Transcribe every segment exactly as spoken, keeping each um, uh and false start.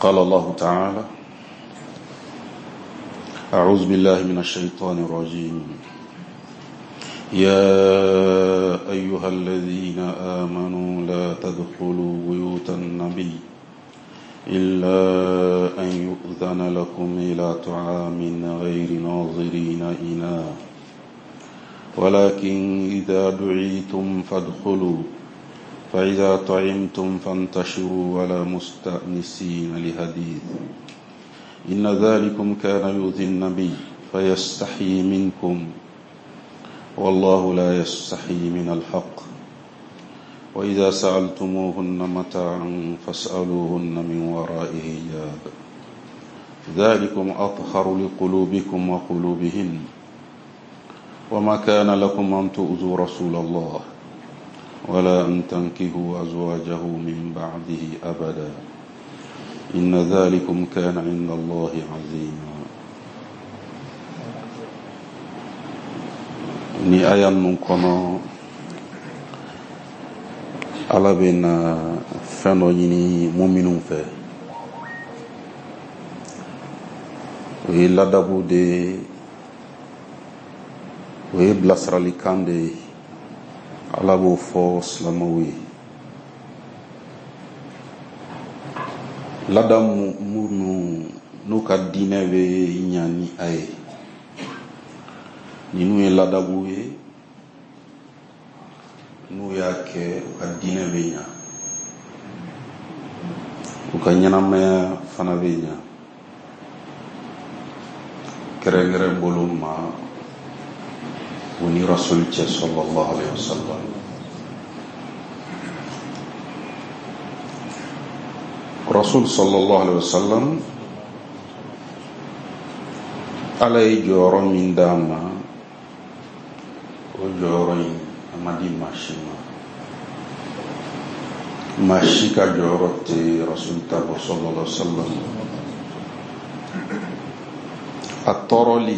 قال الله تعالى: أعوذ بالله من الشيطان الرجيم. يا أيها الذين آمنوا لا تدخلوا بيوت النبي إلا أن يؤذن لكم إلى طعام غير ناظرين إناه ولكن إذا دعيتم فادخلوا فإذا طعمتم فانتشروا ولا مستأنسين لحديث إن ذلكم كان يؤذي النبي فيستحيي منكم والله لا يستحيي من الحق وإذا سألتموهن متاعا فاسألوهن من وراء حجاب ذلكم أطهر لقلوبكم وقلوبهن وما كان لكم أن تؤذوا رسول الله ولا أن تنكحوا أزواجه من بعده أبدا إن ذلكم كان عند الله عظيما. ni aya nun kɔnɔ ala bɛ na fɛn dɔ ɲini muminun fɛ. O ye ladabu de ye, o ye bilasiralikan de ye. ala b'o fɔ silamɛw ye. ladamu minnu n'u ka diinɛ bɛ ɲa ni a ye, ninnu ye ladabu ye, n'u y'a kɛ u ka diinɛ bɛ ɲa, u ka ɲɛnamaya fana bɛ ɲa. kɛrɛnkɛrɛn bolo ma o ni rasul cɛ sallallahu alaihi wasallam. rasul sallallahu alaihi wasallam ala ye jɔyɔrɔ min d'a ma, o jɔyɔrɔ in a ma di maa si ma. maa si ka jɔyɔrɔ tɛ rasul ta bɔ sallallahu alaihi wasallam. a tɔɔrɔli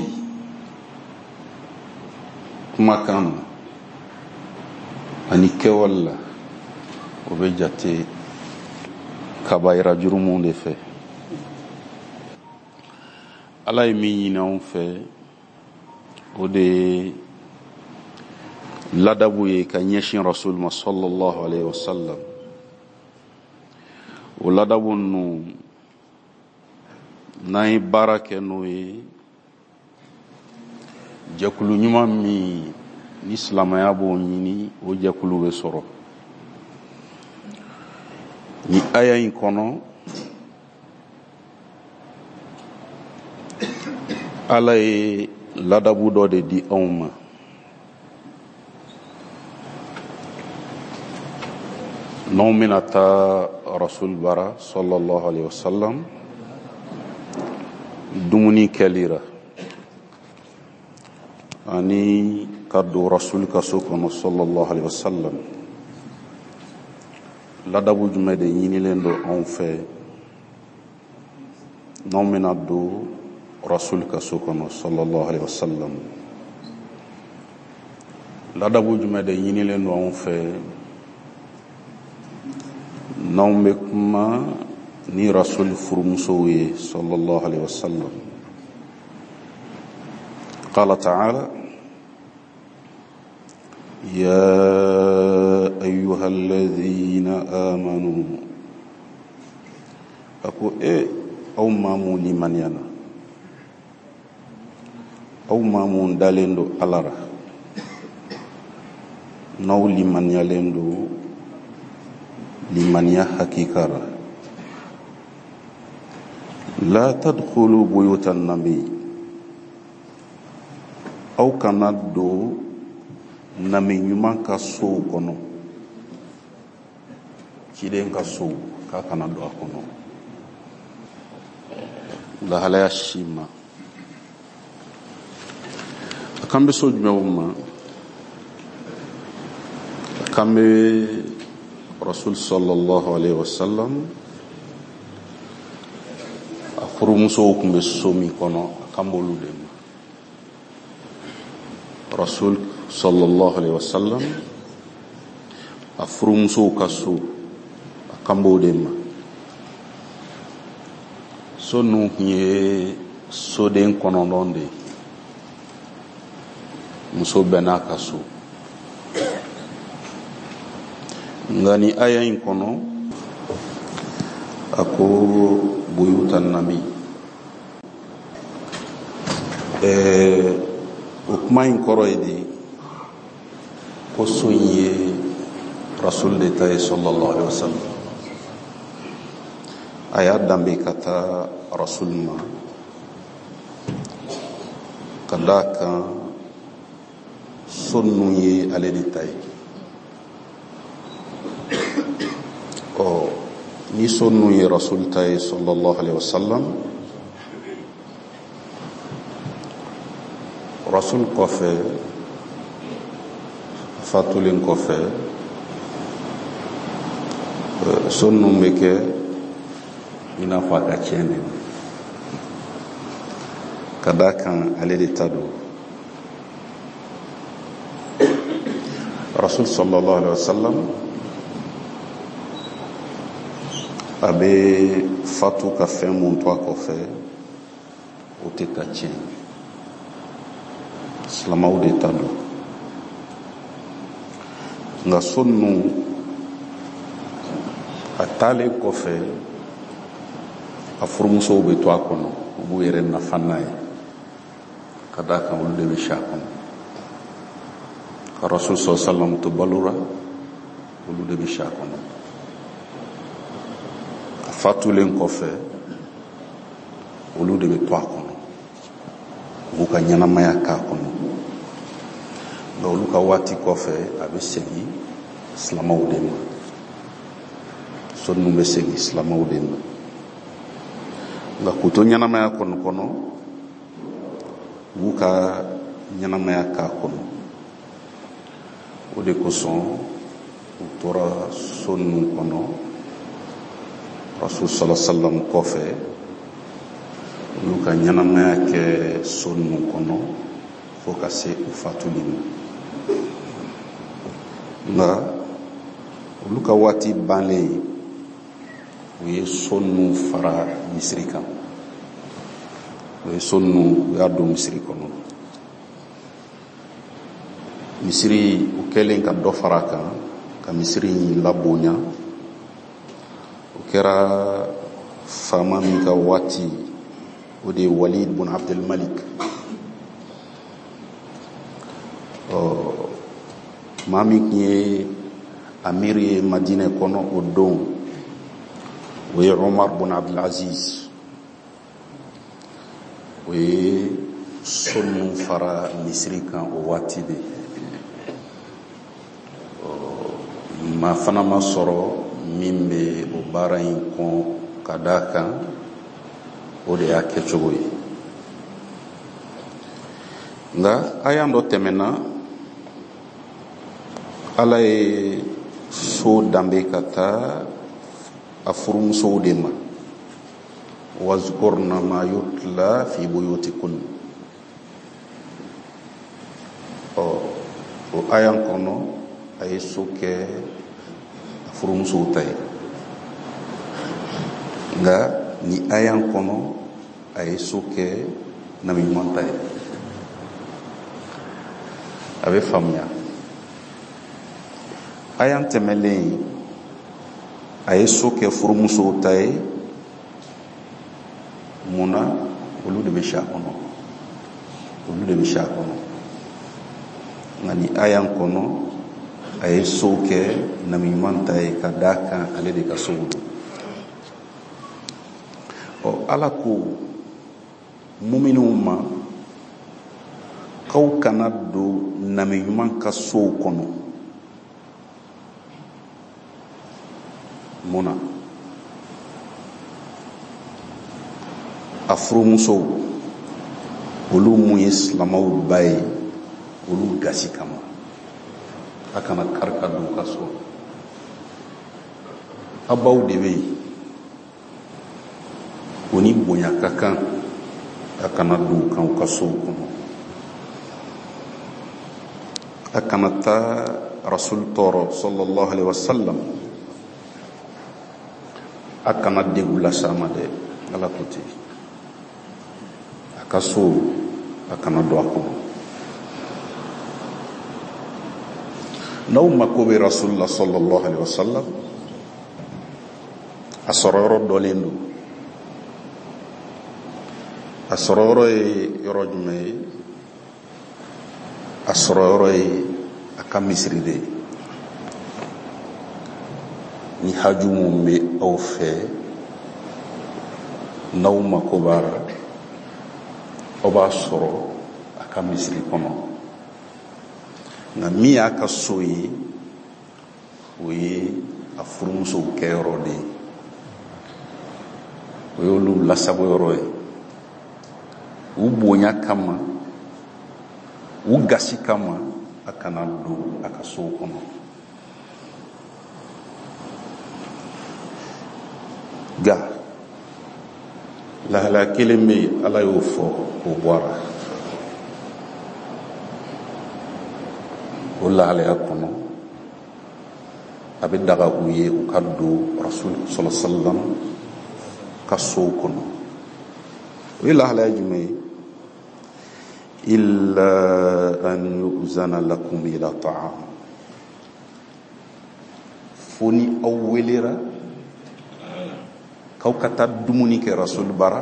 kumakan na ani kɛwale la o bɛ jate kabayira jurumu de fɛ. ala ye min ɲini anw fɛ o de ye ladabu ye ka ɲɛsin rasul ma sallallahu alaihi wasallam. o ladabu ninnu n'an ye baara kɛ n'o ye, jɛkulu ɲuman min ni silamɛya b'o ɲini o jɛkulu bɛ sɔrɔ. ni aya in kɔnɔ ala ye ladabu dɔ de di anw ma. n'anw bɛna taa rasul bara sallallahu alaihi wasallam dumuni kɛli la ani ka don rasul ka so kɔnɔ sallallahu alaihi wasallam, ladabu jumɛn de ɲinilen don anw fɛ n'anw bɛna don rasul ka so kɔnɔ sallallahu alaihi wasallam? ladabu jumɛn de ɲinilen don anw fɛ n'anw bɛ kuma ni rasul furumusow ye sallallahu alaihi wasallam? qala ta'ala: يا أيها الذين آمنوا أكو إيه أو مامون لمن ينا أو مامون دالندو ألارا نو لمن يلندو لمن يحقيقا لا تدخلوا بيوت النبي أو كندو nami ɲuman ka sow kɔnɔ, ciden ka sow k'a kana don a kɔnɔ lahalaya si ma. a kan bɛ so jumɛnw ma? a kan bɛ rasul sallallahu alaihi wasallam a furumusow tun bɛ so min kɔnɔ, a kan b'olu de ma. rasul sallallahu alaihi wasallam a furumusow ka so a kan b'o de ma. so nu ye soden kɔnɔntɔn de muso bɛɛ n'a ka so nka ni aya in kɔnɔ a ko buyutan nabi ɛɛ o kuma in kɔrɔ ye de ko so in ye rasul de ta ye sallallahu alaihi wasallam a y'a danbe ka taa rasul ma ka d'a kan so ninnu ye ale de ta ye ɔ ni so ninnu ye rasul ta ye sallallahu alaihi wasallam rasul kɔfɛ fatulen kɔfɛ so ninnu bɛ kɛ i n'a fɔ a ka tiɲɛ de ka d'a kan ale de ta don rasul sallallahu alaihi wasallam a bɛ fatu ka fɛn mun to a kɔfɛ o tɛ ka tiɲɛ silamɛw de ta don nka so ninnu a taalen kɔfɛ a furumusow bɛ to a kɔnɔ u b'u yɛrɛ nafa n'a ye ka d'a kan olu de bɛ si a kɔnɔ ka rasul sallallahu alaihi wasallam to balora olu de bɛ si a kɔnɔ a fatulen kɔfɛ olu de bɛ to a kɔnɔ u b'u ka ɲɛnamaya k'a kɔnɔ nka olu ka waati kɔfɛ a bɛ segin silamɛw de ma so ninnu bɛ segin silamɛw de ma nka k'u to ɲɛnamaya kɔnɔ kɔnɔ u b'u ka ɲɛnamaya k'a kɔnɔ o de kosɔn u tora so ninnu kɔnɔ rasul sallallahu alaihi wasallam kɔfɛ u y'u ka ɲɛnamaya kɛ so ninnu kɔnɔ fo ka se u fatuli ma nka olu ka waati bannen u ye so ninnu fara misiri kan u ye so ninnu u y'a don misiri kɔnɔ misiri u kɛlen ka dɔ fara kan ka misiri in labonya o kɛra faama min ka waati o de ye walid bun abdul malik ɔ maa min tun ye amir ye madinɛ kɔnɔ o don o ye umar bun abdul aziz o ye so ninnu fara misiri kan o waati de maa fana ma sɔrɔ min bɛ o baara in kɔn ka d'a kan o de y'a kɛcogo ye nka aya dɔ tɛmɛna ala ye so danbe ka taa a furumusow de ma wazkurna ma yutla fi buyutikunna ɔ o aya kɔnɔ a ye so kɛ a furumusow ta ye nka ni aya kɔnɔ a ye so kɛ nabiɲuman ta ye a bɛ faamuya aya tɛmɛlen a ye so kɛ furumusow ta ye mun na olu de bɛ si a kɔnɔ olu de bɛ si a kɔnɔ nka ni aya kɔnɔ a ye so kɛ nabiɲuman ta ye ka d'a kan ale de ka sow don ɔ ala ko muminunw ma k'aw kana don nabiɲuman ka sow kɔnɔ mun na a furumusow olu mun ye silamɛw ba ye olu gasi kama a kana kari ka don u ka so a baw de bɛ yen o ni bonya ka kan a kana don u kan u ka sow kɔnɔ a kana taa rasul tɔɔrɔ sallallahu alaihi wasallam a kana degun las'a ma dɛ ala ko ten a ka so a kana don a kɔnɔ n'aw mako bɛ rasulullah sallallahu alaihi wasallam a sɔrɔ yɔrɔ dɔlen don a sɔrɔ yɔrɔ ye yɔrɔ jumɛn ye a sɔrɔ yɔrɔ ye a ka misiri de ye ni haju mun bɛ aw fɛ n'aw mako b'a la aw b'a sɔrɔ a ka misiri kɔnɔ nka min y'a ka so ye o ye a furumusow kɛyɔrɔ de ye o y'olu lasago yɔrɔ ye u bonya kama u gasi kama a kana don a ka sow kɔnɔ ga lahala kelen bɛ yen ala y'o fɔ o bɔra o lahalaya kɔnɔ a bɛ daga u ye u ka don rasul sallallahu alaihi wasallam ka sow kɔnɔ o ye lahalaya jumɛn ye illa an yu'zana lakum ila ta'am fo ni aw welera k'aw ka taa dumuni kɛ rasul bara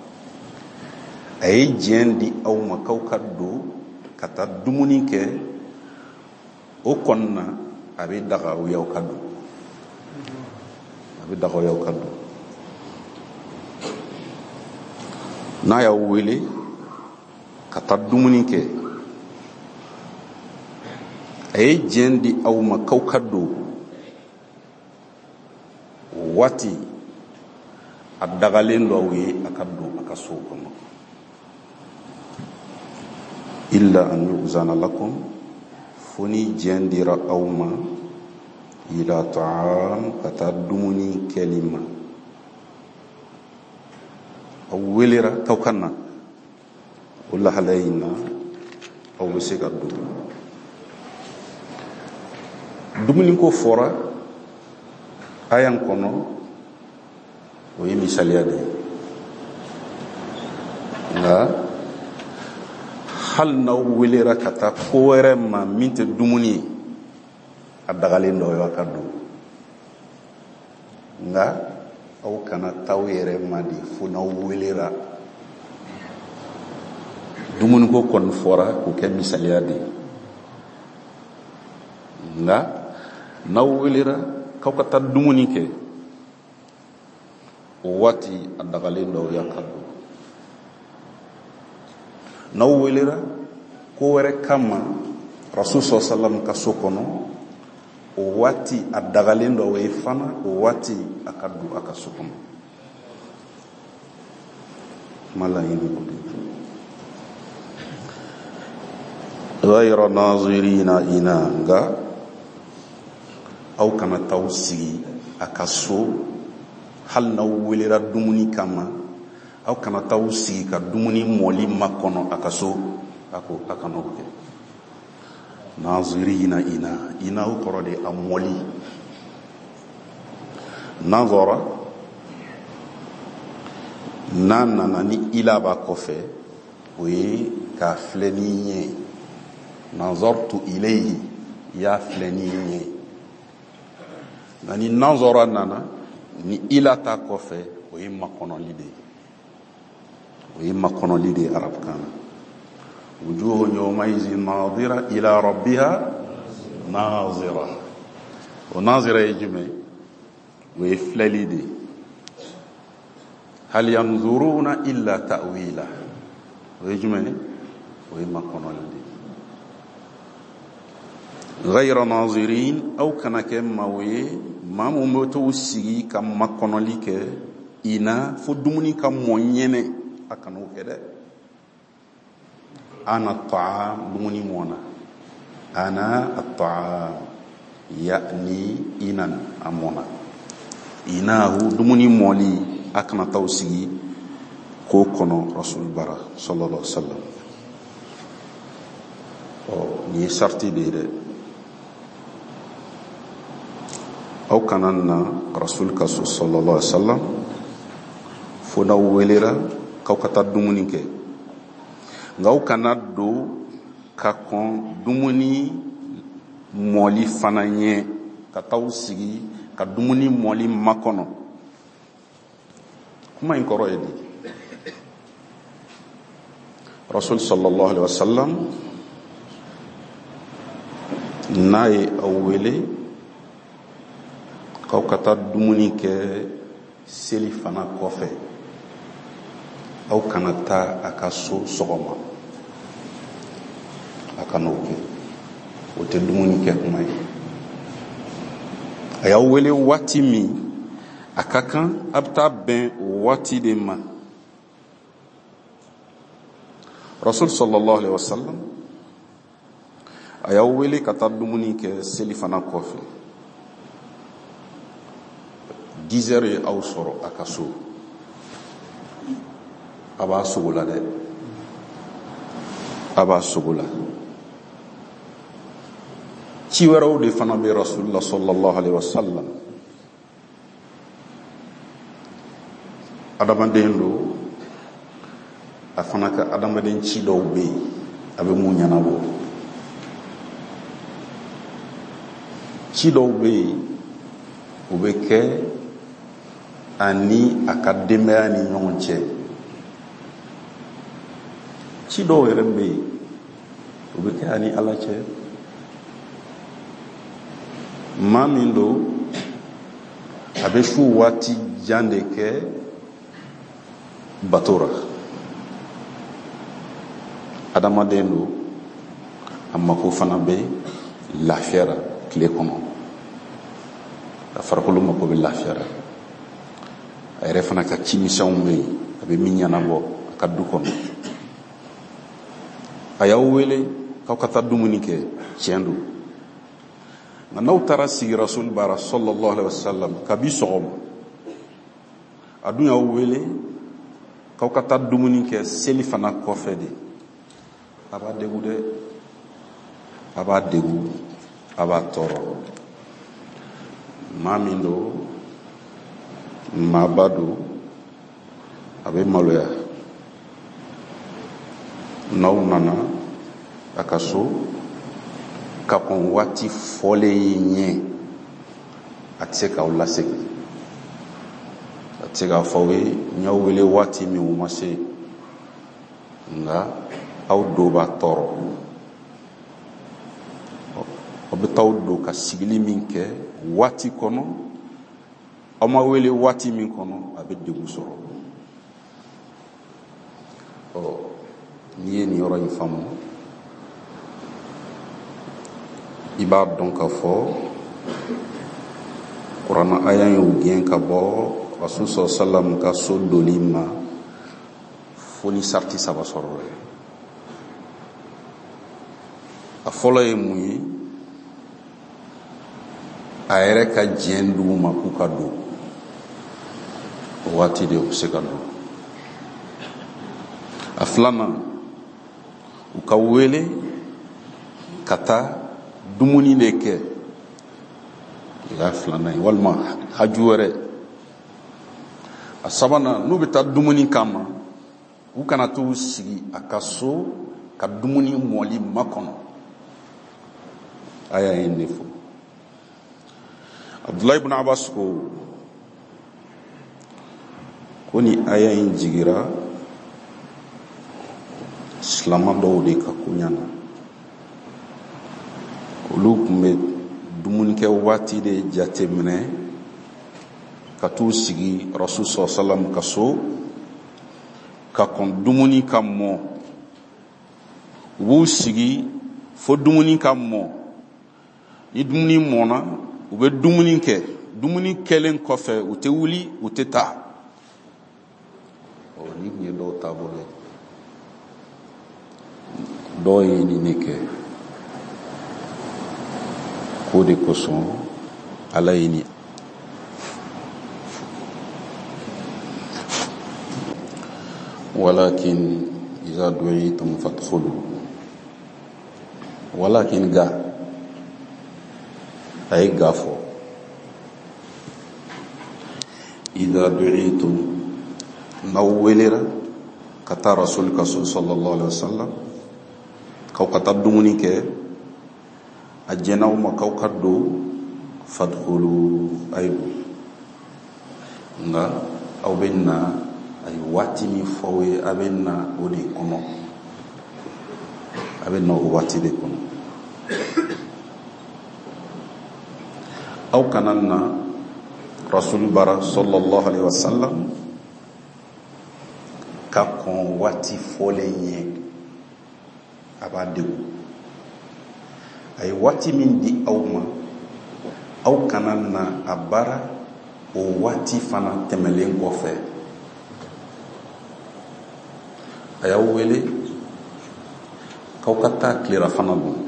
a ye diɲɛ di aw ma k'aw ka don ka taa dumuni kɛ o kɔnɔna a bɛ daga u y'aw ka don a bɛ daga u y'aw ka don n'a y'aw wele ka taa dumuni kɛ a ye diɲɛ di aw ma k'aw ka don waati a dagalen do aw ye a ka don a ka so kɔnɔ illa an yu'zana lakum fo ni diɲɛ dira aw ma ila ta'am ka taa dumuni kɛli ma aw welera k'aw ka na o lahalaya in na aw bɛ se ka don dumuni ko fɔra ayan kɔnɔ o ye misaliya de ye nka hali n'aw welera ka taa ko wɛrɛ ma min tɛ dumuni ye a dagalen dɔ y'aw ka don nka aw kana taa aw yɛrɛ ma de fo n'aw welera dumuni ko kɔni fɔra k'o kɛ misaliya de ye nka n'aw welera k'aw ka taa dumuni kɛ o waati a dagalen dɔ y'aw ka don n'aw welera ko wɛrɛ kama rasul sallallahu alaihi wasallam ka so kɔnɔ o waati a dagalen dɔ ye fana o waati a ka don a ka so kɔnɔ kuma laɲini o de ghayra nazirina ina nga aw kana taw sigi a ka so hali n'aw welera dumuni kama aw kana taw sigi ka dumuni mɔli makɔnɔ a ka so a ko a kana o kɛ nazirina ina ina o kɔrɔ de a mɔli nazara n'a nana ni ila b'a kɔfɛ o ye k'a filɛ ni ɲɛ nazartu ilayhi ya filɛ ni ɲɛ nka ni nazara nana ni ila ta kɔfɛ o ye makɔnɔli de ye o ye makɔnɔli de ye arabukan na wujuhu yawmaizin nadira ila rabbiha nazira o nazira ye jumɛn o ye filɛli de ye hal yanzuruna illa ta'wila o ye jumɛn o ye makɔnɔli de ye ghayra nazirin aw kana kɛ maaw ye maa mun bɛ t'u sigi ka makɔnɔli kɛ ina fo dumuni ka mɔ ɲɛnɛ a kana o kɛ dɛ ana ta'am dumuni mɔna ana at-ta'am yani inan a mɔna inahu dumuni mɔli a kana t'aw sigi k'o kɔnɔ rasul bara sallallahu alaihi wasallam ɔ nin ye sarti de ye dɛ aw kana na rasul ka so sallallahu alaihi wasallam fo n'aw welela k'aw ka taa dumuni kɛ nka aw kana don ka kɔn dumuni mɔli fana ɲɛ ka t'aw sigi ka dumuni mɔli makɔnɔ. kuma in kɔrɔ ye di? Rasul sallallahu alaihi wasallam n'a ye aw wele k'aw ka taa dumuni kɛ seli fana kɔfɛ, aw kana taa a ka so sɔgɔma, a kana o kɛ. O tɛ dumuni kɛ kuma ye. A y'aw wele waati min a ka kan a bɛ taa bɛn o waati de ma. Rasul sallallahu alaihi wasallam a y'aw wele ka taa dumuni kɛ seli fana kɔfɛ. dix heures ye aw sɔrɔ a ka so. A b'a sogo la dɛ. A b'a sogo la. ci wɛrɛw de fana bɛ Rasulullah sallallahu alaihi wasallam. adamaden do, a fana ka adamaden ci dɔw bɛ yen a bɛ mun ɲɛnabɔ. ci dɔw bɛ yen o bɛ kɛ ani a ka denbaya ni ɲɔgɔn cɛ. ci dɔw yɛrɛ bɛ yen o bɛ kɛ ani Ala cɛ. maa min do a bɛ su waati jan de kɛ bato ra. adamaden do a mako fana bɛ lafiya ra tile kɔnɔ. a farikolo mako bɛ lafiya ra. a yɛrɛ fana ka cimisɛnw bɛ yen a bɛ min ɲɛnabɔ a ka du kɔnɔ. a y'aw wele k'aw ka taa dumuni kɛ, tiɲɛ do. nka n'aw taara sigi Rasul bara sallallahu alaihi wasallam kabi sɔgɔma, a dun y'aw wele k'aw ka taa dumuni kɛ seli fana kɔfɛ de, a b'a degun dɛ. a b'a degun, a b'a tɔɔrɔ. maa min do, maaba do, a bɛ maloya. n'aw nana a ka so ka kɔn waati fɔlen ye ɲɛ, a tɛ se k'aw lasegin. a tɛ se k'a fɔ aw ye n y'aw wele waati min o ma se, nka aw do b'a tɔɔrɔ. aw bɛ taa don ka sigili min kɛ waati kɔnɔ, aw ma wele waati min kɔnɔ, a bɛ degun sɔrɔ. ɔ n'i ye nin yɔrɔ in faamu, i b'a dɔn ka fɔ kuranɛ aya y'o gɛn ka bɔ Rasul sallallahu alaihi wasallam ka so doli ma fo ni sarti saba sɔrɔ. a fɔlɔ ye mun ye? a yɛrɛ ka diɲɛ dugu ma k'u ka don. o waati de u bɛ se ka don. a filanan, u ka wele ka taa dumuni de kɛ. o y'a filanan ye, walima haju wɛrɛ. a sabanan, n'u bɛ taa dumuni kama, u kana t'u sigi a ka so ka dumuni mɔli makɔnɔ. a y'a ye ne fɔ. Abdullah ibn Abbas ko ko ni aya in jigira silama dɔw de ka koɲa na. olu tun bɛ dumunikɛ waati de jate minɛ ka t'u sigi Rasul sallallahu alaihi wasallam ka so ka kɔn dumuni ka mɔ. u b'u sigi fo dumuni ka mɔ. ni dumuni mɔna, u bɛ dumuni kɛ. dumuni kɛlen kɔfɛ u tɛ wuli, u tɛ taa. ɔ ni tun ye dɔw taabolo ye. dɔw ye nin ne kɛ. k'o de kosɔn Ala ye nin. walakin iza du'itum fadkhulu. walakin ga a ye ga fɔ. iza du'itum n'aw welela ka taa rasul ka so sallallahu alaihi wasallam k'aw ka taa dumuni kɛ a jɛn'aw ma k'aw ka don fadkhulu aybu nga aw bɛ na a ye waati min fɔ aw ye a bɛ na o de kɔnɔ a bɛ na o waati de kɔnɔ aw kana na rasul bara sallallahu alaihi wasallam ka kɔn waati fɔlen ye a b'a degun a ye waati min di aw ma aw kana na a baara o waati fana tɛmɛlen kɔfɛ a y'aw wele k'aw ka taa tilera fana dun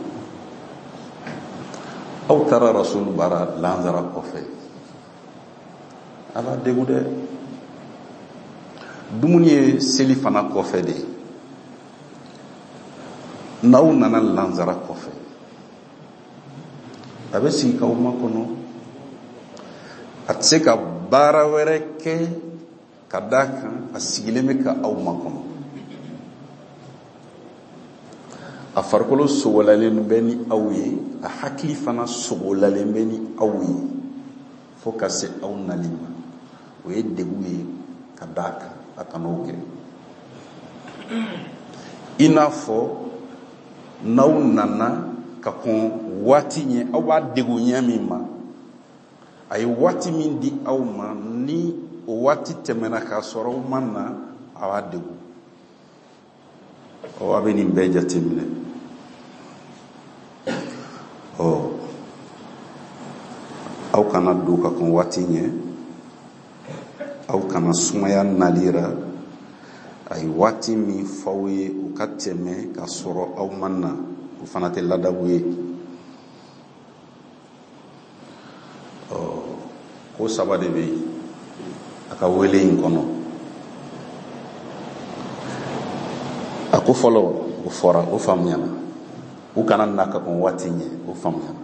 aw taara rasul bara lansara kɔfɛ a b'a degun dɛ dumuni ye seli fana kɔfɛ de n'aw nana lansara kɔfɛ a bɛ sigi k'aw makɔnɔ a tɛ se ka baara wɛrɛ kɛ ka d'a kan a sigilen bɛ ka aw makɔnɔ a farikolo sogolalen bɛ ni aw ye a hakili fana sogolalen bɛ ni aw ye fo ka se aw nali ma o ye degun ye ka d'a kan a kan'o kɛ i n'a fɔ n'aw nana ka kɔn waati ɲɛ aw b'a degun ɲɛ min ma a ye waati min di aw ma ni o waati tɛmɛna k'a sɔrɔ aw ma na a b'a degun ɔ a bɛ nin bɛɛ jateminɛ ɔ aw kana don ka kɔn waati ɲɛ aw kana sumaya nalira a ye waati min f'aw ye o ka tɛmɛ k'a sɔrɔ aw ma na o fana tɛ ladabu ye ɔ ko saba de bɛ yen a ka wele in kɔnɔ a ko fɔlɔ o fɔra o faamuyana u kana na ka kɔn waati ɲɛ o faamuyana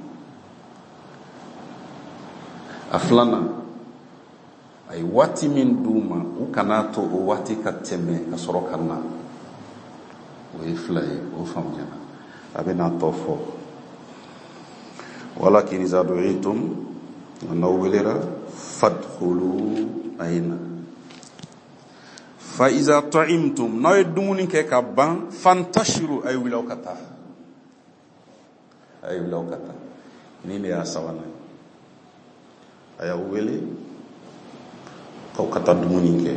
a filanan a ye waati min d'u ma u kana to o waati ka tɛmɛ ka sɔrɔ ka na o ye fila ye o faamuyana a bɛ n'a tɔ fɔ walakin iza du'itum n'aw welela fadkhulu ayna fa iza ta'imtum n'aw ye dumuni kɛ ka ban fantashiru a ye wuli aw ka taa a ye wuli aw ka taa ni ne y'a sabanan a y'aw wele k'aw ka taa dumuni kɛ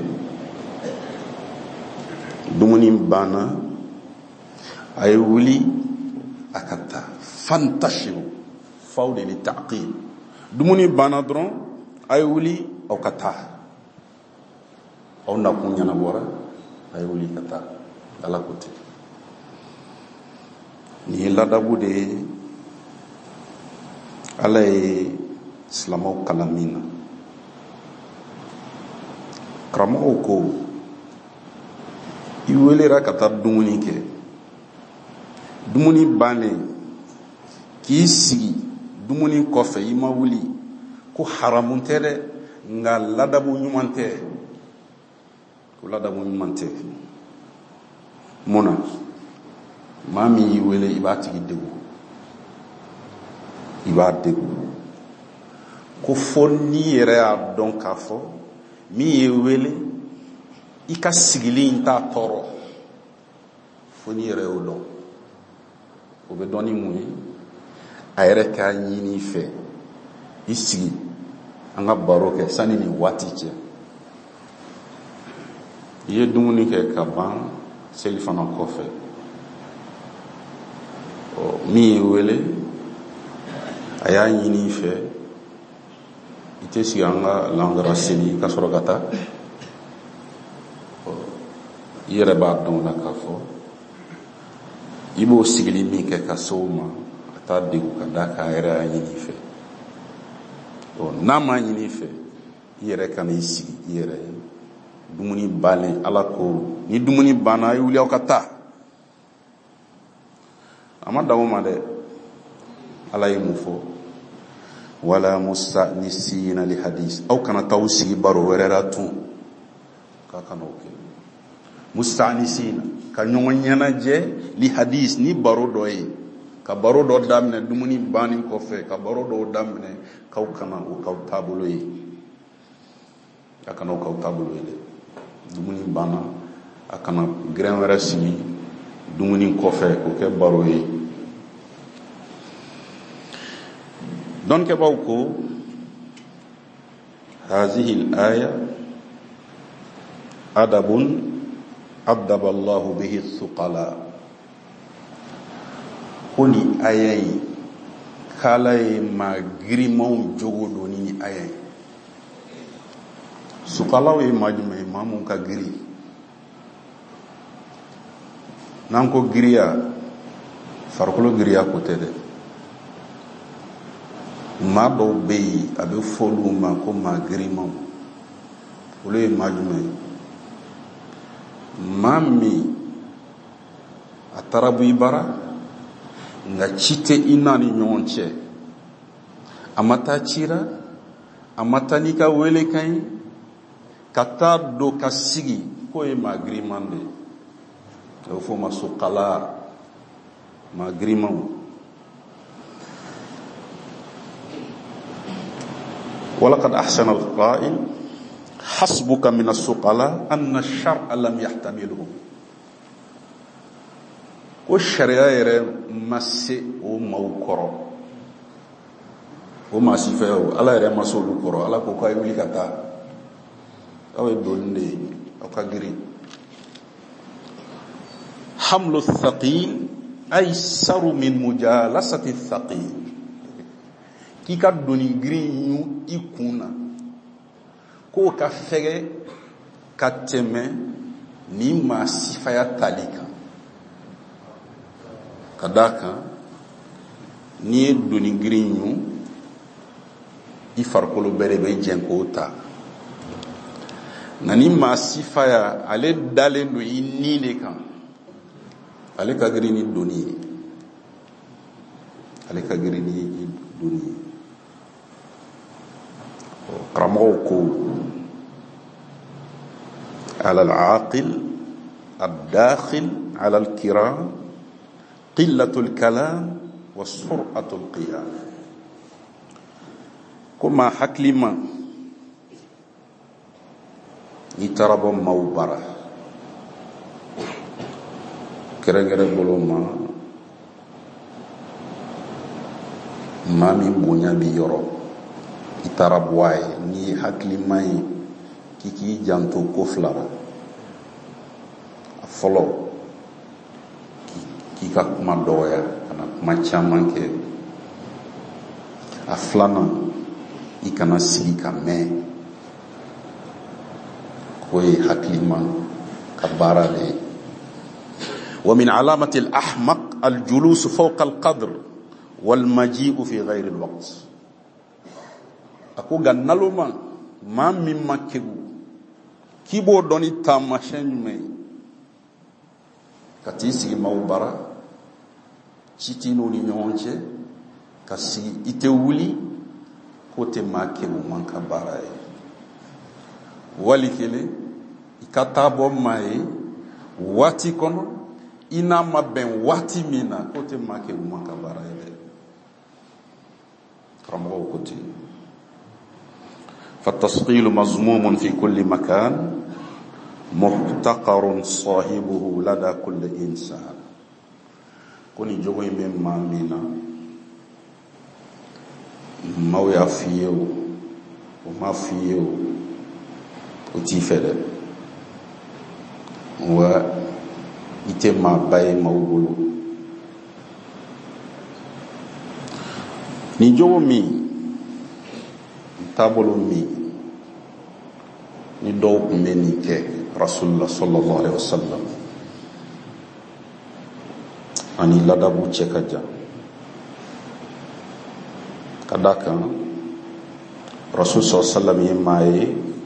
dumuni banna a ye wuli a ka taa fantashiru faw de ni ta'qib dumuni banna dɔrɔn a ye wuli aw ka taa aw nakun ɲɛnabɔra a ye wuli ka taa ala ko ten nin ye ladabu de ye ala ye silamɛw kalan min na karamɔgɔw ko i welera ka taa dumuni kɛ dumuni bannen k'i sigi dumuni kɔfɛ i ma wuli ko haramu tɛ dɛ nka ladabu ɲuman tɛ ko ladabu ɲuman tɛ mun na maa min y'i wele i b'a tigi degun i b'a degun ko fo n'i yɛrɛ y'a dɔn k'a fɔ min ye wele i ka sigili in t'a tɔɔrɔ fo n'i yɛrɛ y'o dɔn o bɛ dɔn ni mun ye a yɛrɛ k'a ɲini i fɛ i sigi an ka baro kɛ sani nin waati cɛ i ye dumuni kɛ ka ban seli fana kɔfɛ ɔ min ye wele a y'a ɲini i fɛ i tɛ sigi an ka lansara seli ka sɔrɔ ka taa ɔ i yɛrɛ b'a dɔn o la k'a fɔ i b'o sigili min kɛ ka se o ma a t'a degun ka da k'a yɛrɛ y'a ɲini i fɛ ɔ n'a m'a ɲini i fɛ i yɛrɛ ka n'i sigi i yɛrɛ ye dumuni bannen ala ko ni dumuni banna a ye wuli aw ka taa a ma dan o ma dɛ ala ye mun fɔ wala musta'nisina li hadis aw kana taa sigi baro wɛrɛ la tun k'a kana o kɛ. Musta'nisina ka ɲɔgɔn ɲɛnajɛ li hadis ni baro dɔ ye, ka baro dɔ daminɛ dumuni banni kɔfɛ, ka baro dɔ daminɛ k'aw kana o k'aw taabolo ye, a kana o k'aw taabolo ye dɛ. Dumuni banna a kana grain wɛrɛ sigi dumuni kɔfɛ k'o kɛ baro ye. Dɔnkɛbaw ko hazihi al-aya adabun adaba Allahu bihi thuqala. Ko ni aya yi k'Ala ye maa girimanw jogo don ni aya yi. Thuqalaw ye maa jumɛn ye? Maa mun ka giri. N'an ko giriya, farikolo giriya ko tɛ dɛ. Maa dɔw bɛ yen a bɛ fɔ olu ma ko maa girimanw. Olu ye maa jumɛn ye? Maa min a taara bɔ i bara nka ci tɛ i n'a ni ɲɔgɔn cɛ. A ma taa ci la, a ma taa n'i ka welekan ye, ka taa don ka sigi, k'o ye maa giriman de ye. A bɛ fɔ o ma suqala, maa girimanw. ولقد أحسن القائل حسبك من السقلاء أن الشرع لم يحتملهم. ko sharia yɛrɛ ma se o maaw kɔrɔ, o maa si fɛ o, Ala yɛrɛ ma se olu kɔrɔ. Ala ko k'a ye wuli ka taa, aw ye doni de ye, aw ka girin. hamlu thaqil aysaru min mujalasati thaqil. K'i ka doni girin ɲu i kun na, k'o ka fɛgɛ ka tɛmɛ ni maa sifaya tali kan. Ka d'a kan n'i ye doni girin ɲu, i farikolo bɛɛ de bɛ jɛn k'o ta. Nka ni maa sifaya ale dalen don i ni de kan, ale ka girin ni doni ye, ale ka girin ni doni ye. Karamɔgɔw ko ala al-aqil ad-dakhil ala al-kiram qillatul kalam wa sur'atul qiyam. Ko maa hakilima i taara bɔ maaw bara, kɛrɛnkɛrɛn bolo ma maa min bonya bi yɔrɔ, i taara bɔ a ye. N'i ye hakilima ye k'i k'i janto ko fila la. A fɔlɔ, k'i ka kuma dɔgɔya, kana kuma caman kɛ. A filanan, i kana sigi ka mɛn. K'o ye hakilima ka baara de ye. wa min alamati al-ahmaq al-julus fawqa al-qadr wal maji'u fi ghayri al-waqt. Ako ga naloma maa min ma kegu k'i b'o dɔn ni taamasiyɛn jumɛn ye? Ka t'i sigi maaw bara, ci t'i n'u ni ɲɔgɔn cɛ, ka sigi i tɛ wuli, k'o tɛ maa kegu man ka baara ye. Wali kelen, i ka taa bɔ maa ye waati kɔnɔ, i n'a ma bɛn waati min na, k'o tɛ maa kegu man ka baara ye dɛ. Karamɔgɔw ko ten. فالتصقيل مضموم في كل مكان محتقر صاحبه لدى كل إنسان. كوني جوي من مامينا ما يفيو وما فيو وتيفد و يتم باي موبولو نيجو مي tabolo mi ni dɔw kun bɛ nin kɛ Rasulullah sallallahu alaihi wasallam, ani ladabu cɛ ka jan. Ka d'a kan Rasul sallallahu alaihi wasallam ye maa ye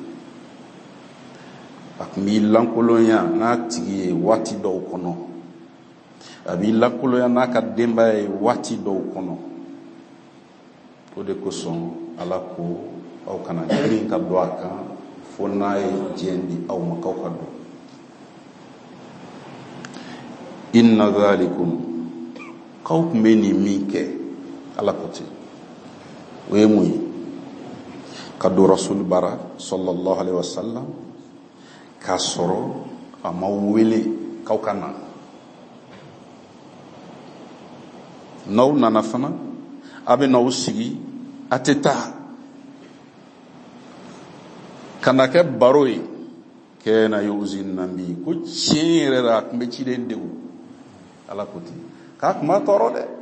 a kun b'i lankolonya n'a tigi ye waati dɔw kɔnɔ, a b'i lankolonya n'a ka denbaya ye waati dɔw kɔnɔ. O de kosɔn Ala ko aw kana girin ka bɔ a kan fo n'a ye diɲɛ di aw ma k'aw ka don. Inna dhalikum, k'aw tun bɛ nin min kɛ Ala ko ten, o ye mun ye? Ka don Rasul bara sallallahu alaihi wasallam k'a sɔrɔ a ma wele k'aw ka na. N'aw nana fana a bɛ n'aw sigi, a tɛ taa, kana kɛ baro ye. Kɛna yuzi nabi, ko tiɲɛ yɛrɛ la a tun bɛ ciden degun. Ala ko ten, k'a tun b'a tɔɔrɔ dɛ.